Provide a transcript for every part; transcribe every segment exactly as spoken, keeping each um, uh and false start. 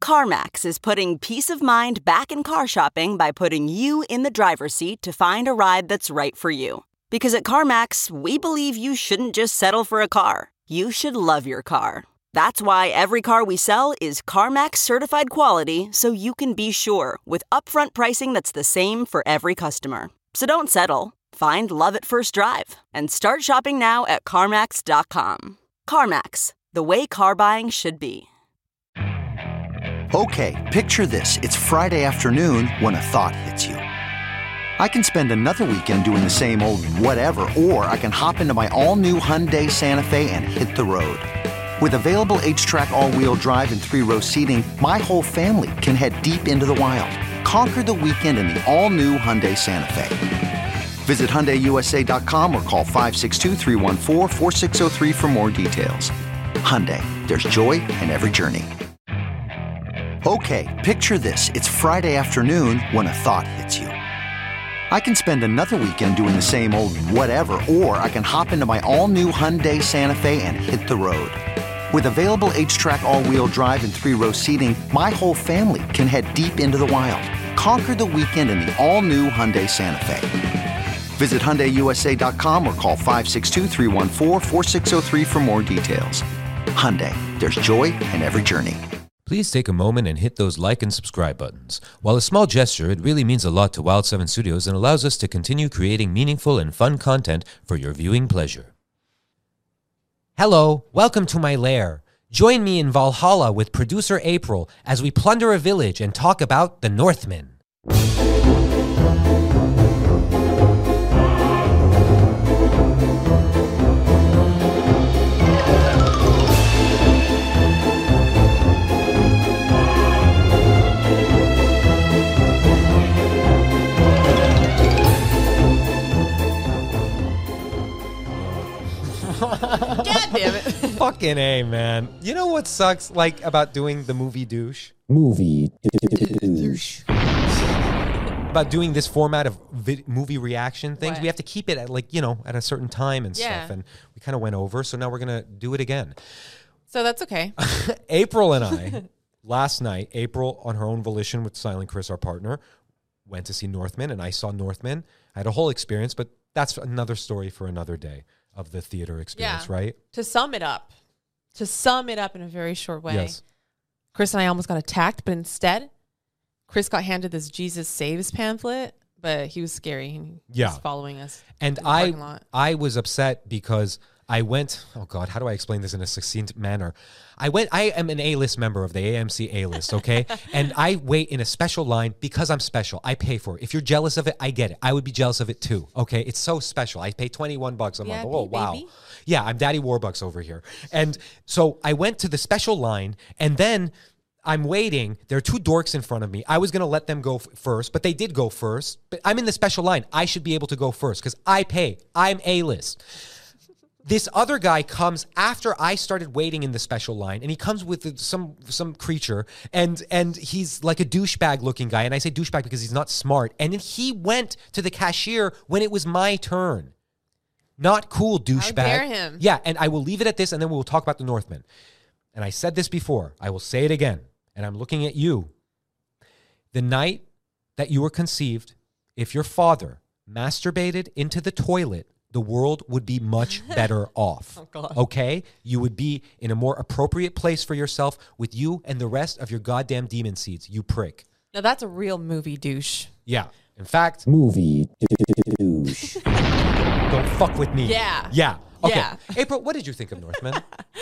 CarMax is putting peace of mind back in car shopping by putting you in the driver's seat to find a ride that's right for you. Because at CarMax, we believe you shouldn't just settle for a car. You should love your car. That's why every car we sell is CarMax certified quality, so you can be sure with upfront pricing that's the same for every customer. So don't settle. Find love at first drive and start shopping now at CarMax dot com. CarMax, the way car buying should be. Okay, picture this. It's Friday afternoon when a thought hits you. I can spend another weekend doing the same old whatever, or I can hop into my all-new Hyundai Santa Fe and hit the road. With available H-Track all-wheel drive and three-row seating, my whole family can head deep into the wild. Conquer the weekend in the all-new Hyundai Santa Fe. Visit Hyundai U S A dot com or call five six two, three one four, four six zero three for more details. Hyundai, there's joy in every journey. Okay, picture this. It's Friday afternoon when a thought hits you. I can spend another weekend doing the same old whatever, or I can hop into my all-new Hyundai Santa Fe and hit the road. With available H-Track all-wheel drive and three-row seating, my whole family can head deep into the wild. Conquer the weekend in the all-new Hyundai Santa Fe. Visit Hyundai U S A dot com or call five six two, three one four, four six zero three for more details. Hyundai, there's joy in every journey. Please take a moment and hit those like and subscribe buttons. While a small gesture, it really means a lot to Wild seven Studios and allows us to continue creating meaningful and fun content for your viewing pleasure. Hello, welcome to my lair. Join me in Valhalla with producer April as we plunder a village and talk about the Northmen. God damn it. Fucking A, man. You know what sucks like about doing the movie douche? Movie douche. About doing this format of vi- movie reaction things. What? We have to keep it at like, you know, at a certain time and Yeah. stuff. And we kind of went over. So now we're going to do it again. So that's okay. April and I, last night, April on her own volition with Silent Chris, our partner, went to see Northman, and I saw Northman. I had a whole experience, but that's another story for another day of the theater experience, Yeah. right? To sum it up, to sum it up in a very short way, Yes. Chris and I almost got attacked, but instead, Chris got handed this Jesus Saves pamphlet, but he was scary. He Yeah. was following us. And in the I parking lot. I was upset because I went, oh God, how do I explain this in a succinct manner? I went, I am an A-list member of the A M C A-list, okay? And I wait in a special line because I'm special. I pay for it. If you're jealous of it, I get it. I would be jealous of it too, okay? It's so special. I pay twenty-one bucks a month. V I P, Oh, wow. baby. Yeah, I'm Daddy Warbucks over here. And so I went to the special line, and then I'm waiting. There are two dorks in front of me. I was going to let them go f- first, but they did go first. But I'm in the special line. I should be able to go first because I pay. I'm A-list. This other guy comes after I started waiting in the special line, and he comes with some some creature, and and he's like a douchebag looking guy. And I say douchebag because he's not smart. And then he went to the cashier when it was my turn. Not cool, douchebag. dare him. Yeah, and I will leave it at this, and then we'll talk about the Northmen. And I said this before. I will say it again. And I'm looking at you. The night that you were conceived, if your father masturbated into the toilet, the world would be much better off. Oh, God. Okay? You would be in a more appropriate place for yourself with you and the rest of your goddamn demon seeds, you prick. Now that's a real movie douche. Yeah. In fact, Movie douche. don't fuck with me. Yeah. Yeah. Okay. Yeah. April, what did you think of Northman?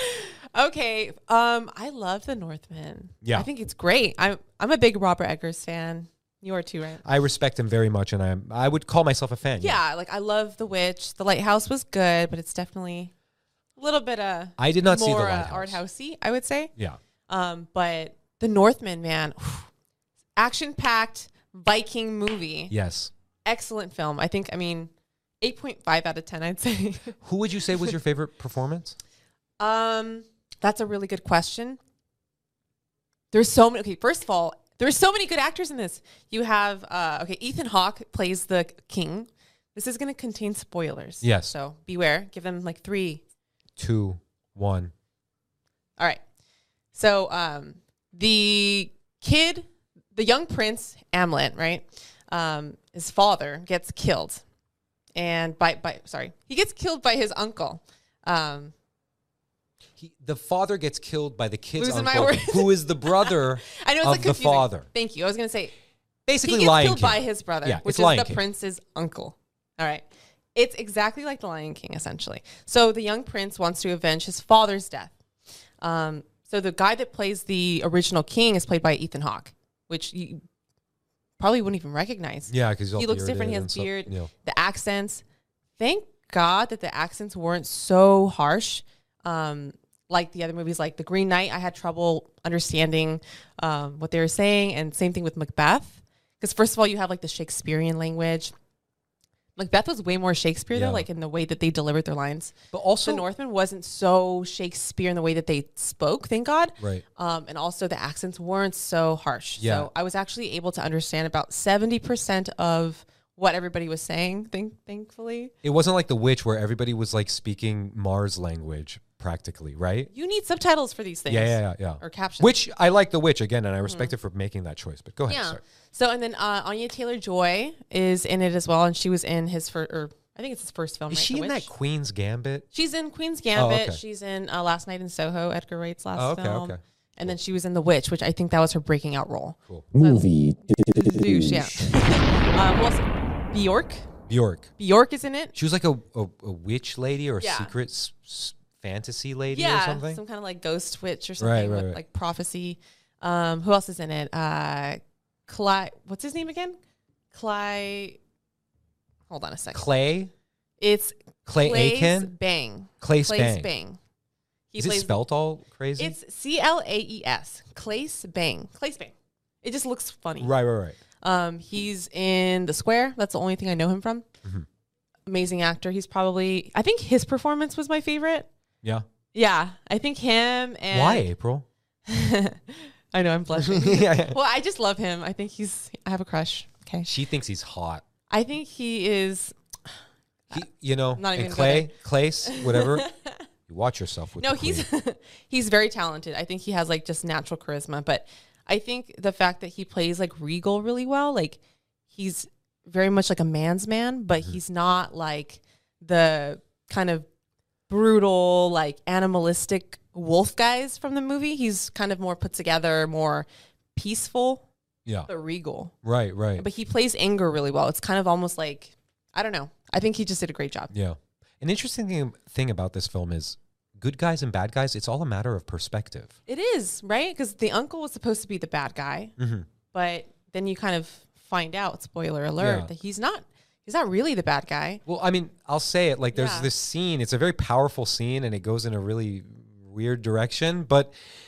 Okay, um, I love The Northman. Yeah. I think it's great. I'm I'm a big Robert Eggers fan. You are too, right? I respect him very much, and I I would call myself a fan. Yeah, like I love The Witch. The Lighthouse was good, but it's definitely a little bit uh I did not see The more uh, Lighthouse. art housey, I would say. Yeah. Um, but The Northman, man, action packed Viking movie. Yes. Excellent film. I think. I mean, eight point five out of ten. I'd say. Who would you say was your favorite performance? Um, that's a really good question. There's so many. Okay, first of all, there's so many good actors in this. You have uh, okay, Ethan Hawke plays the king. This is going to contain spoilers. Yes. So beware. Give them like three. Two, one. All right. So um, the kid, the young prince, Hamlet, right? Um, his father gets killed. And by, by, sorry, he gets killed by his uncle. Um, He, the father gets killed by the kid's Losing my uncle, words. who is the brother I know it's of like the confusing. father. Thank you. I was going to say, Basically, he gets Lion killed King. by his brother, Yeah, which it's is Lion the King. prince's uncle. All right. It's exactly like the Lion King, essentially. So the young prince wants to avenge his father's death. Um, so the guy that plays the original king is played by Ethan Hawke, which you probably wouldn't even recognize. Yeah, because he looks different. He has beard. You know. The accents. Thank God that the accents weren't so harsh. Um, like the other movies, like The Green Knight, I had trouble understanding um, what they were saying. And same thing with Macbeth. Because first of all, you have like the Shakespearean language. Macbeth was way more Shakespeare Yeah. though, like in the way that they delivered their lines. But also, The Northman wasn't so Shakespeare in the way that they spoke, thank God. right. Um, and also the accents weren't so harsh. Yeah. So I was actually able to understand about seventy percent of what everybody was saying, thank- thankfully. It wasn't like The Witch where everybody was like speaking Mars language practically, right? You need subtitles for these things. Yeah, yeah, yeah, yeah. Or captions. Which I like The Witch again, and I respect it for making that choice. But go ahead. Yeah. Sorry. So, and then uh, Anya Taylor-Joy is in it as well. And she was in his first, or I think it's his first film, Is right? she The in Witch. that Queen's Gambit? She's in Queen's Gambit. okay. She's in uh, Last Night in Soho, Edgar Wright's last Oh, okay, film. okay. And then she was in The Witch, which I think that was her breaking out role. Cool. Movie. Douche, yeah. um, who else? Bjork. Bjork. Bjork is in it. She was like a, a, a witch lady or a Yeah. secret s- s- fantasy lady or Yeah, something. some kind of like ghost witch or Right, something right, with right. like prophecy. Um, who else is in it? Uh, Cly. What's his name again? Cly. Hold on a second. Clay? It's Clay Claes Aiken? Bang. Clay Claes Spang. Bang. He Is it spelt all crazy? It's C L A E S. Claes Bang. Claes Bang. It just looks funny. right, right, right. Um, he's in The Square. That's the only thing I know him from. Mm-hmm. Amazing actor. He's probably. I think his performance was my favorite. Yeah. Yeah, I think him and Why, April? I know I'm blushing. Yeah, yeah. Well, I just love him. I think he's. I have a crush. Okay. She thinks he's hot. I think he is. He, you know, Not even and gonna Clay, Clace, whatever. You watch yourself with No, the he's queen. he's very talented. I think he has like just natural charisma. But I think the fact that he plays like regal really well, like he's very much like a man's man, but Mm-hmm. he's not like the kind of brutal, like animalistic wolf guys from the movie. He's kind of more put together, more peaceful, Yeah. but regal. Right, right. But he plays anger really well. It's kind of almost like, I don't know. I think he just did a great job. Yeah. An interesting thing, thing about this film is good guys and bad guys, it's all a matter of perspective. It is, right? Because the uncle was supposed to be the bad guy, Mm-hmm. but then you kind of find out, spoiler alert, Yeah. that he's not. He's not really the bad guy. Well, I mean, I'll say it like there's Yeah. this scene. It's a very powerful scene and it goes in a really weird direction. But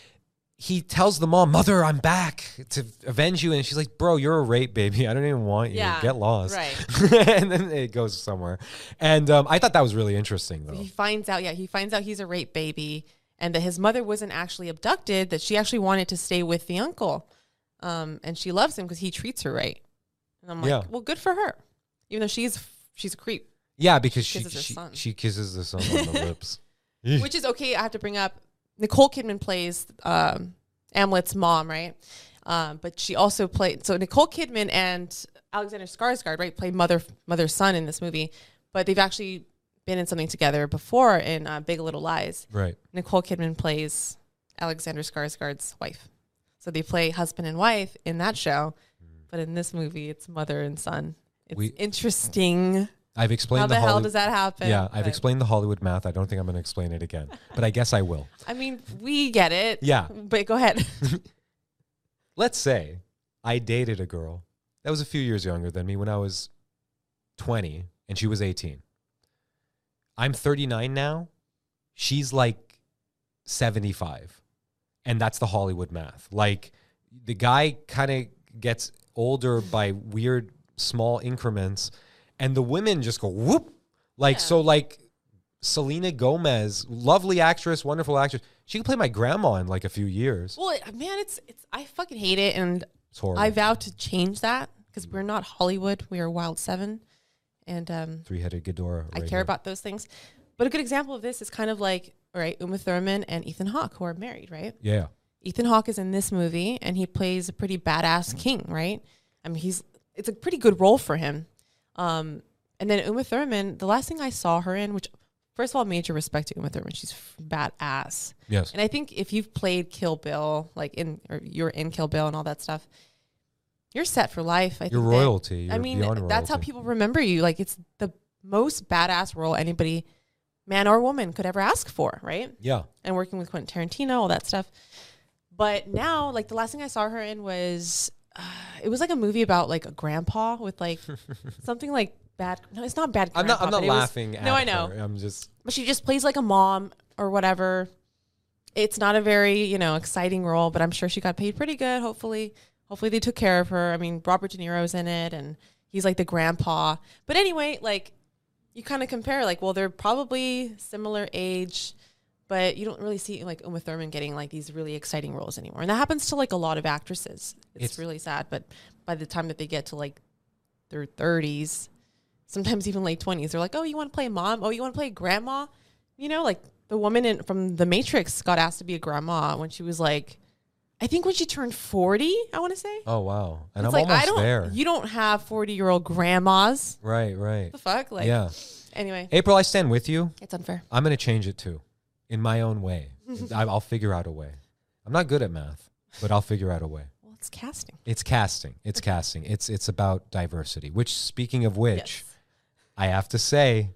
he tells the mom, "Mother, I'm back to avenge you." And she's like, "Bro, you're a rape baby. I don't even want you. Yeah, Get lost." right. And then it goes somewhere. And um, I thought that was really interesting, though. He finds out, yeah, he finds out he's a rape baby and that his mother wasn't actually abducted, that she actually wanted to stay with the uncle. Um, and she loves him because he treats her right. And I'm like, Yeah. well, good for her. Even though she's she's a creep, Yeah, because she Kisses her she, son. she kisses the son on the lips. which is okay. I have to bring up Nicole Kidman plays um, Hamlet's mom, right? Um, but she also played, so Nicole Kidman and Alexander Skarsgård, right, play mother mother son in this movie, but they've actually been in something together before in uh, Big Little Lies. Right. Nicole Kidman plays Alexander Skarsgård's wife, so they play husband and wife in that show, but in this movie, it's mother and son. It's We- interesting. I've explained How the, the hell Holly- does that happen? Yeah, I've But, explained the Hollywood math. I don't think I'm going to explain it again, but I guess I will. I mean, we get it. Yeah. But go ahead. Let's say I dated a girl that was a few years younger than me when I was twenty and she was eighteen. I'm thirty-nine now. She's like seventy-five. And that's the Hollywood math. Like the guy kind of gets older by weird small increments and the women just go whoop. Like, Yeah. so like Selena Gomez, lovely actress, wonderful actress. She can play my grandma in like a few years. Well, it- man, it's it's. I fucking hate it, and It's horrible. I vow to change that because we're not Hollywood. We are Wild Seven, and um, Three-headed Ghidorah. I right care here. about those things. But a good example of this is kind of like, all right, Uma Thurman and Ethan Hawke, who are married, right? Yeah. Ethan Hawke is in this movie, and he plays a pretty badass king, right? I mean, he's it's a pretty good role for him. Um, and then Uma Thurman, the last thing I saw her in, which first of all, major respect to Uma Thurman, she's f- badass. Yes. And I think if you've played Kill Bill, like in or you're in Kill Bill and all that stuff, you're set for life. I You're think that- royalty. You're I mean, beyond that's how royalty. people remember you. Like it's the most badass role anybody, man or woman, could ever ask for, right? Yeah. And working with Quentin Tarantino, all that stuff. But now, like the last thing I saw her in was, uh, it was like a movie about like a grandpa with like something like bad. No, it's not bad. I'm not. I'm Grandpa, not but it was- laughing. at No, I know. her. I'm just. But she just plays like a mom or whatever. It's not a very, you know, exciting role, but I'm sure she got paid pretty good. Hopefully, hopefully they took care of her. I mean, Robert De Niro's in it, and he's like the grandpa. But anyway, like you kind of compare, like, well, they're probably similar age, but you don't really see like Uma Thurman getting like these really exciting roles anymore. And that happens to like a lot of actresses. It's, It's- really sad, but by the time that they get to like their thirties, sometimes even late twenties, they're like, oh, you want to play mom? Oh, you want to play grandma? You know, like the woman in, from The Matrix got asked to be a grandma when she was like, I think when she turned forty, I want to say. Oh wow. And It's I'm like, almost I don't, there. You don't have forty-year-old grandmas. Right. Right. The fuck? Like, yeah. Anyway, April, I stand with you. it's unfair. I'm gonna change it too, in my own way. I, I'll figure out a way. I'm not good at math, but I'll figure out a way. Well, it's casting. It's casting. It's casting. It's it's about diversity. Which, speaking of which, Yes. I have to say,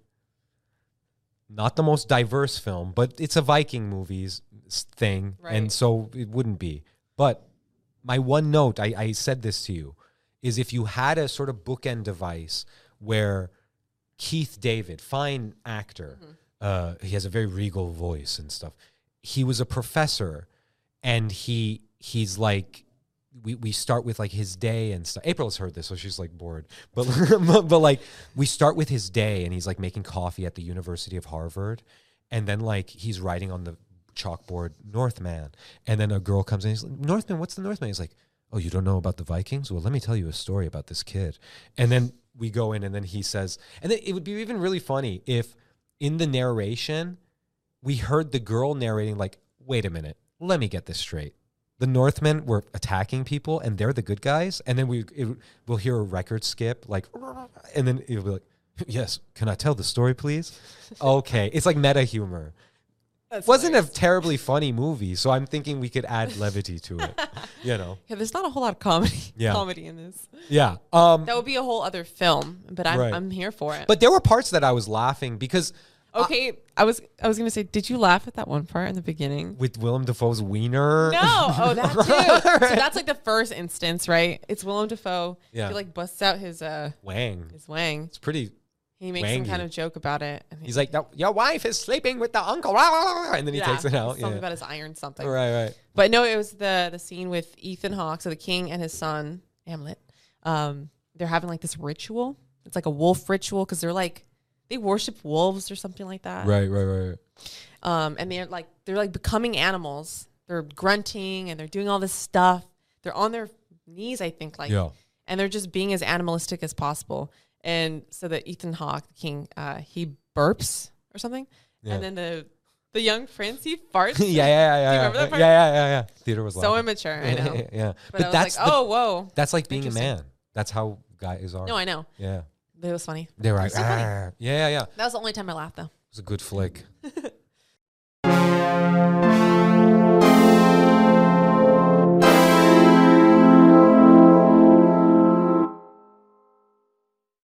not the most diverse film, but it's a Viking movies s- thing, Right. and so it wouldn't be. But my one note, I, I said this to you, is if you had a sort of bookend device where Keith David, fine actor, uh, he has a very regal voice and stuff. He was a professor, and he he's like. We, we start with like his day and stuff. April has heard this, so she's like bored. But, but but like we start with his day, and he's like making coffee at the University of Harvard, and then like he's writing on the chalkboard Northman, and then a girl comes in. He's like, Northman, what's the Northman? He's like, oh, you don't know about the Vikings? Well, let me tell you a story about this kid. And then we go in, and then he says, and then it would be even really funny if in the narration we heard the girl narrating like, wait a minute, let me get this straight. The Northmen were attacking people, and they're the good guys. And then we it, we'll hear a record skip, like, and then it'll be like, "Yes, can I tell the story, please?" Okay, it's like meta humor. That's Wasn't hilarious. a terribly funny movie, so I'm thinking we could add levity to it. You know? Yeah, there's not a whole lot of comedy Yeah. comedy in this. Yeah. Um, That would be a whole other film, but I'm Right. I'm here for it. but there were parts that I was laughing because okay, I was I was gonna say, did you laugh at that one part in the beginning? with Willem Dafoe's wiener. No, oh that too. So that's like the first instance, right? It's Willem Dafoe. Yeah. He like busts out his uh Wang. his wang. It's pretty. He makes some Wangy. kind of joke about it. And He's like, "No, your wife is sleeping with the uncle," and then he yeah, takes it out. Something Yeah. about his iron something. Right, right. But no, it was the the scene with Ethan Hawke, so the king and his son Hamlet. Um, they're having like this ritual. It's like a wolf ritual because they're like they worship wolves or something like that. Right, right, right. Um, and they're like they're like becoming animals. They're grunting and they're doing all this stuff. They're on their knees, I think, like, Yeah. and they're just being as animalistic as possible. And so that Ethan Hawke, the king, uh, he burps or something, Yeah. and then the the young prince he farts. yeah, yeah, yeah, yeah. remember that yeah, part? yeah, yeah, yeah. Theater was So laughing. immature, I know. yeah, But, but, I was that's like, the- oh, whoa. that's like being a Interesting. man. That's how guys are. No, I know. yeah, But it was funny. they were It like, was so funny. "Arr." yeah, yeah, yeah. It That was the only time I laughed, though. was a good flick.